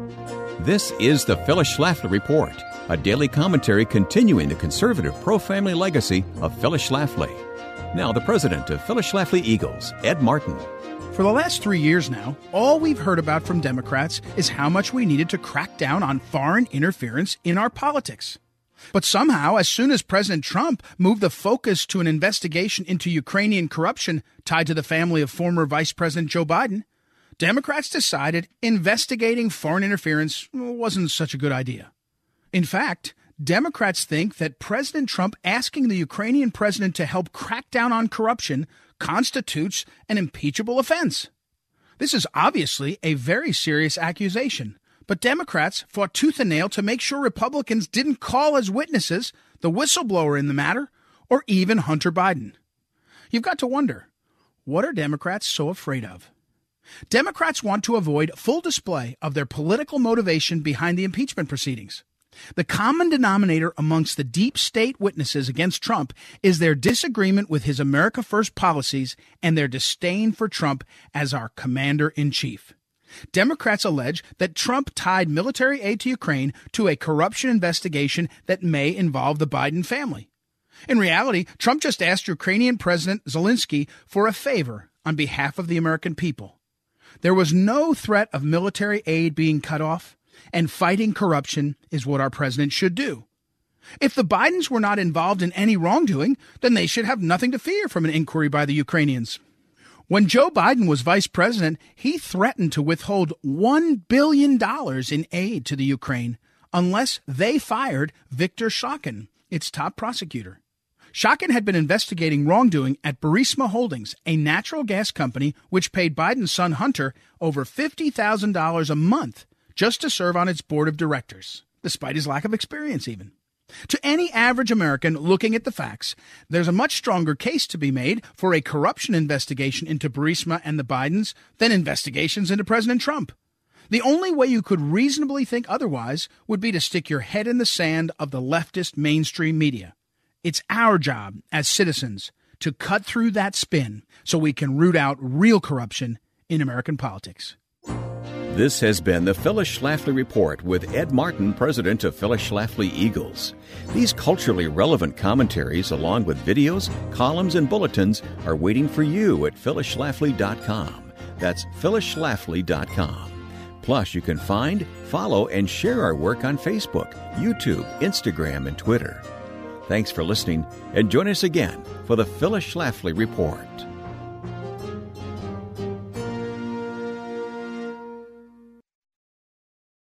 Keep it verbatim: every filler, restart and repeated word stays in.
This is the Phyllis Schlafly Report, a daily commentary continuing the conservative pro-family legacy of Phyllis Schlafly. Now, the president of Phyllis Schlafly Eagles, Ed Martin. For the last three years now, all we've heard about from Democrats is how much we needed to crack down on foreign interference in our politics. But somehow, as soon as President Trump moved the focus to an investigation into Ukrainian corruption tied to the family of former Vice President Joe Biden, Democrats decided investigating foreign interference wasn't such a good idea. In fact, Democrats think that President Trump asking the Ukrainian president to help crack down on corruption constitutes an impeachable offense. This is obviously a very serious accusation, but Democrats fought tooth and nail to make sure Republicans didn't call as witnesses the whistleblower in the matter or even Hunter Biden. You've got to wonder, what are Democrats so afraid of? Democrats want to avoid full display of their political motivation behind the impeachment proceedings. The common denominator amongst the deep state witnesses against Trump is their disagreement with his America First policies and their disdain for Trump as our commander-in-chief. Democrats allege that Trump tied military aid to Ukraine to a corruption investigation that may involve the Biden family. In reality, Trump just asked Ukrainian President Zelensky for a favor on behalf of the American people. There was no threat of military aid being cut off, and fighting corruption is what our president should do. If the Bidens were not involved in any wrongdoing, then they should have nothing to fear from an inquiry by the Ukrainians. When Joe Biden was vice president, he threatened to withhold one billion dollars in aid to the Ukraine unless they fired Viktor Shokin, its top prosecutor. Shokin had been investigating wrongdoing at Burisma Holdings, a natural gas company which paid Biden's son Hunter over fifty thousand dollars a month just to serve on its board of directors, despite his lack of experience even. To any average American looking at the facts, there's a much stronger case to be made for a corruption investigation into Burisma and the Bidens than investigations into President Trump. The only way you could reasonably think otherwise would be to stick your head in the sand of the leftist mainstream media. It's our job as citizens to cut through that spin so we can root out real corruption in American politics. This has been the Phyllis Schlafly Report with Ed Martin, president of Phyllis Schlafly Eagles. These culturally relevant commentaries, along with videos, columns, and bulletins, are waiting for you at phyllis schlafly dot com. That's phyllis schlafly dot com. Plus, you can find, follow, and share our work on Facebook, YouTube, Instagram, and Twitter. Thanks for listening, and join us again for the Phyllis Schlafly Report.